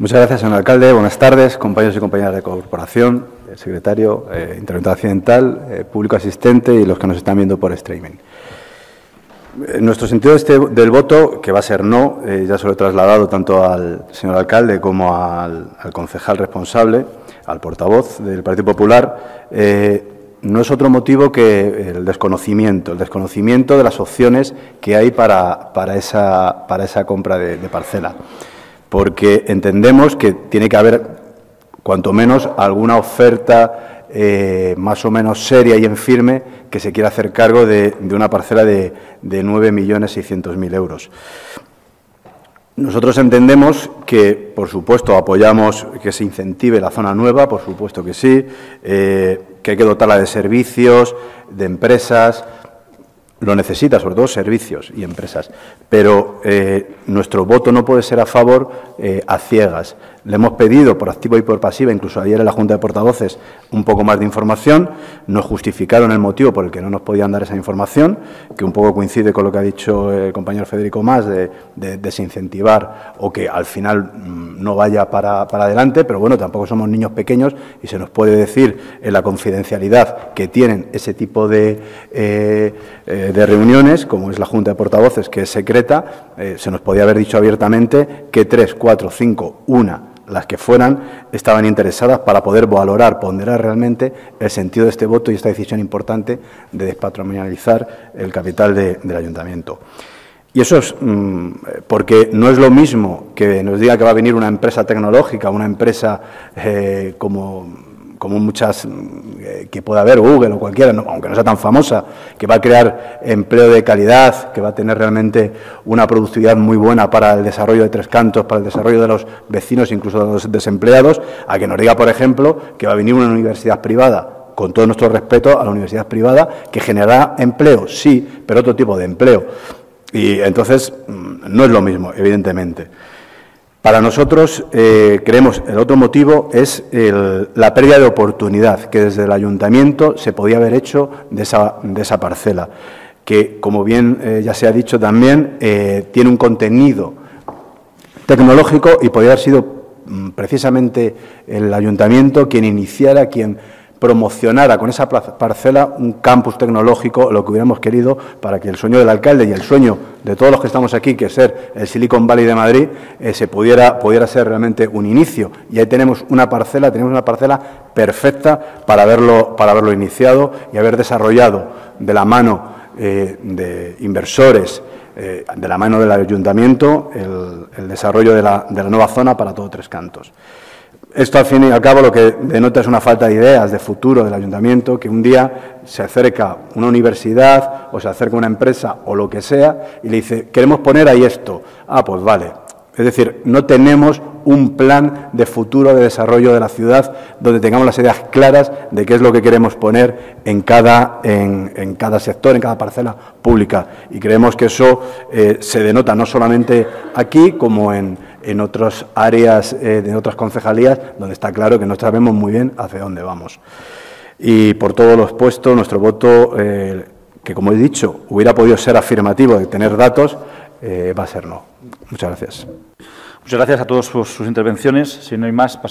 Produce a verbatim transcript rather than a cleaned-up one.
Muchas gracias, señor alcalde. Buenas tardes, compañeros y compañeras de corporación, el secretario, eh, interventor accidental, eh, público asistente y los que nos están viendo por streaming. Eh, nuestro sentido este, del voto, que va a ser no, eh, ya se lo he trasladado tanto al señor alcalde como al, al concejal responsable, al portavoz del Partido Popular, eh, no es otro motivo que el desconocimiento, el desconocimiento de las opciones que hay para, para, esa, para esa compra de, de parcela. Porque entendemos que tiene que haber, cuanto menos, alguna oferta eh, más o menos seria y en firme que se quiera hacer cargo de, de una parcela de, de nueve millones seiscientos mil euros. Nosotros entendemos que, por supuesto, apoyamos que se incentive la zona nueva, por supuesto que sí, eh, que hay que dotarla de servicios, de empresas. Lo necesita, sobre todo servicios y empresas, pero eh, nuestro voto no puede ser a favor eh, a ciegas. Le hemos pedido por activa y por pasiva, incluso ayer en la Junta de Portavoces, un poco más de información. Nos justificaron el motivo por el que no nos podían dar esa información, que un poco coincide con lo que ha dicho el compañero Federico Mas, de, de desincentivar o que al final mmm, no vaya para, para adelante, pero bueno, tampoco somos niños pequeños y se nos puede decir en la confidencialidad que tienen ese tipo de, eh, eh, de reuniones, como es la Junta de Portavoces, que es secreta. Eh, se nos podía haber dicho abiertamente que tres, cuatro, cinco, una, las que fueran, estaban interesadas para poder valorar, ponderar realmente el sentido de este voto y esta decisión importante de despatrimonializar el capital de, del ayuntamiento. Y eso es mmm, porque no es lo mismo que nos diga que va a venir una empresa tecnológica, una empresa eh, como... como muchas eh, que pueda haber, Google o cualquiera, no, aunque no sea tan famosa, que va a crear empleo de calidad, que va a tener realmente una productividad muy buena para el desarrollo de Tres Cantos, para el desarrollo de los vecinos, incluso de los desempleados, a que nos diga, por ejemplo, que va a venir una universidad privada, con todo nuestro respeto a la universidad privada, que generará empleo, sí, pero otro tipo de empleo. Y entonces no es lo mismo, evidentemente. Para nosotros, eh, creemos, el otro motivo es el, la pérdida de oportunidad que desde el ayuntamiento se podía haber hecho de esa, de esa parcela, que, como bien eh, ya se ha dicho también, eh, tiene un contenido tecnológico y podría haber sido mm, precisamente el ayuntamiento quien iniciara, quien promocionara con esa parcela un campus tecnológico, lo que hubiéramos querido, para que el sueño del alcalde y el sueño de todos los que estamos aquí, que es ser el Silicon Valley de Madrid, eh, se pudiera, pudiera ser realmente un inicio. Y ahí tenemos una parcela, tenemos una parcela perfecta para haberlo, para haberlo iniciado y haber desarrollado de la mano eh, de inversores, eh, de la mano del ayuntamiento, el, el desarrollo de la, de la nueva zona para todo Tres Cantos. Esto, al fin y al cabo, lo que denota es una falta de ideas de futuro del ayuntamiento, que un día se acerca una universidad o se acerca una empresa o lo que sea y le dice, queremos poner ahí esto. Ah, pues vale. Es decir, no tenemos un plan de futuro de desarrollo de la ciudad donde tengamos las ideas claras de qué es lo que queremos poner en cada, en, en cada sector, en cada parcela pública. Y creemos que eso eh, se denota no solamente aquí, como en, en otras áreas, eh, de otras concejalías, donde está claro que no sabemos muy bien hacia dónde vamos. Y por todo lo expuesto, nuestro voto, eh, que como he dicho, hubiera podido ser afirmativo de tener datos, eh, va a ser no. Muchas gracias. Muchas gracias a todos por sus intervenciones. Si no hay más,